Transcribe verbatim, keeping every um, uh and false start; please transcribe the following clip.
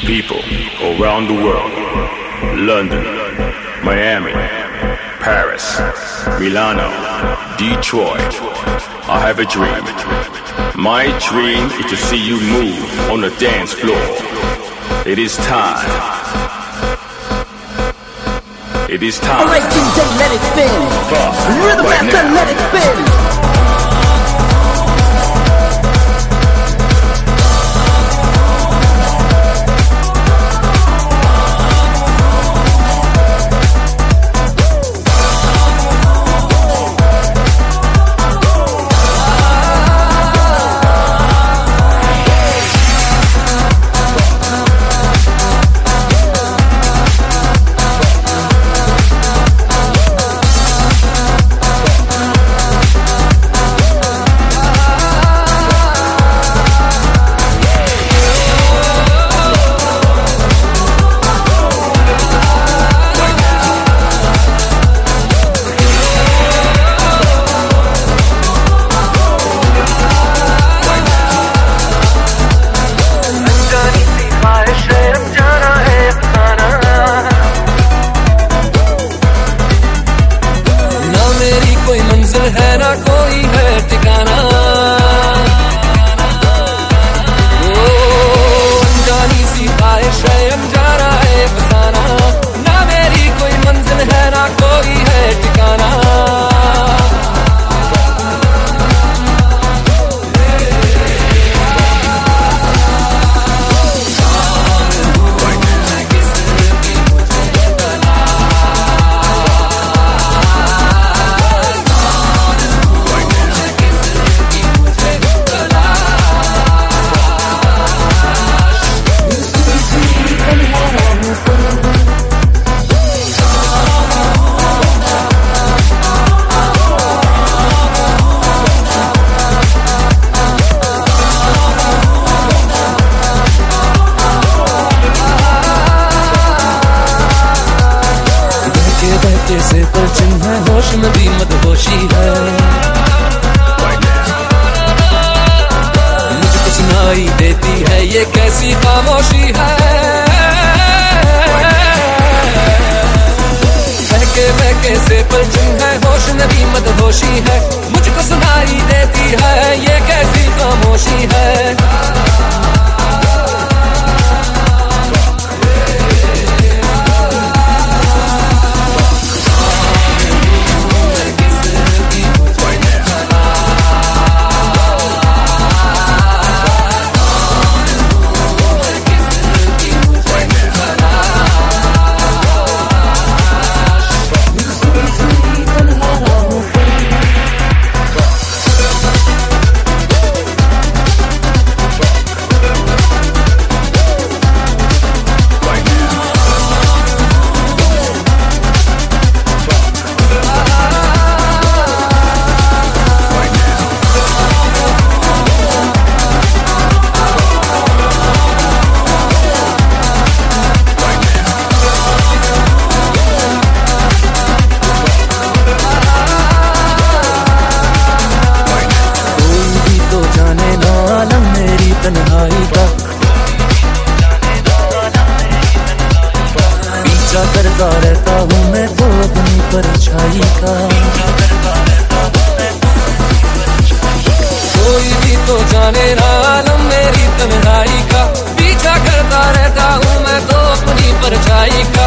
people around the world. London, Miami, Paris, Milano, Detroit. I have a dream. My dream is to see you move on the dance floor. It is time. It is time. Alright, D J, let it spin. Fuck. Rhythm Right master, now. let it spin. है ना कोई है ठिकाना, ओ अनजानी सी ख्वाहिश है अनजाना है फसाना, ना मेरी कोई मंजिल है ना कोई है ठिकाना। से परचम है होश में भी मदहोशी है, मुझको सुनाई देती है ये कैसी खामोशी है। बहके बहके से परचम है होश में भी मदहोशी है, मुझको सुनाई देती है ये कैसी खामोशी है। तन्हाई का पीछा करता रहता हूँ मैं तो अपनी परछाई का, कोई भी तो जाने ना आलम मेरी तन्हाई का, पीछा करता रहता हूँ मैं तो अपनी परछाई का।